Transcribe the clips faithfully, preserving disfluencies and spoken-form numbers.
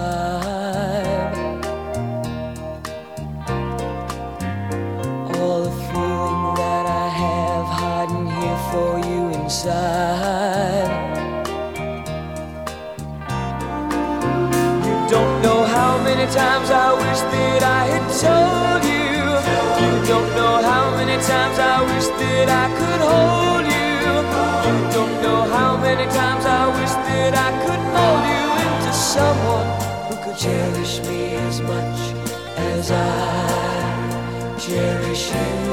All the feeling that I have hiding here for you inside. You don't know how many times I wish that I had told you. You don't know how many times I wish that I could hold you. You don't know how many times I wish that I could mold you into someone who could cherish me as much as I cherish you.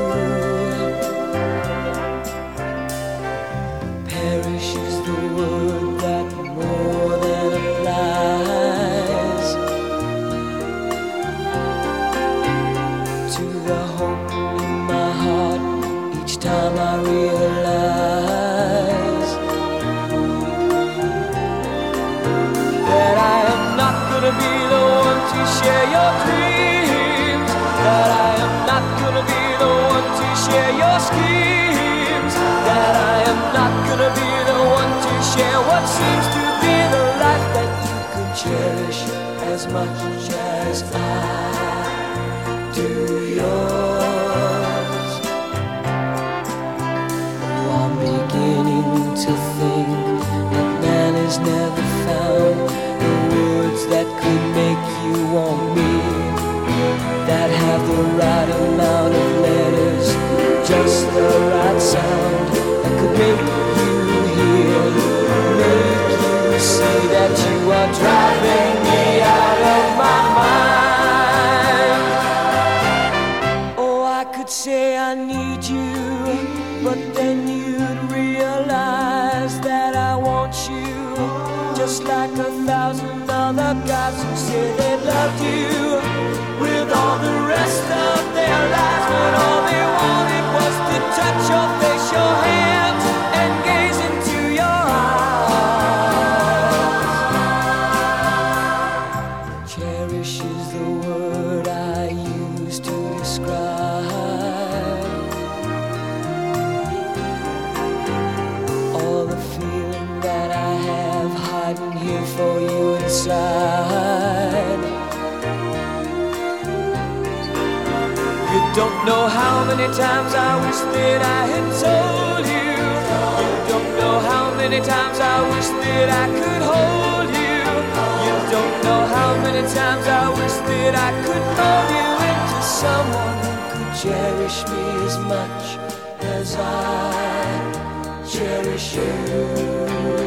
Perish is the word that more than applies to the hope in my heart each time I realize that I am not gonna be the one to share your dreams, that I am not gonna be the one to share your schemes, that I am not gonna be the one to share what seems to be the life that you could cherish as much as I do yours. Oh, I'm beginning to think that man has never found the words that could make you want me, that have the right amount of letters, just the right sound, that could make you hear, make you see that you are driving me out of my mind. Oh, I could say I need you, but then you'd realize that I want you, just like a thousand other guys who said they loved you with all the rest of their lives, but all they wanted was to touch your face, your hands, and gaze into your eyes. Cherish is the word I use to describe all the feeling that I have hiding here for you inside. You don't know how many times I wish that I had told you. You don't know how many times I wish that I could hold you. You don't know how many times I wish that I could mold you into someone who could cherish me as much as I cherish you.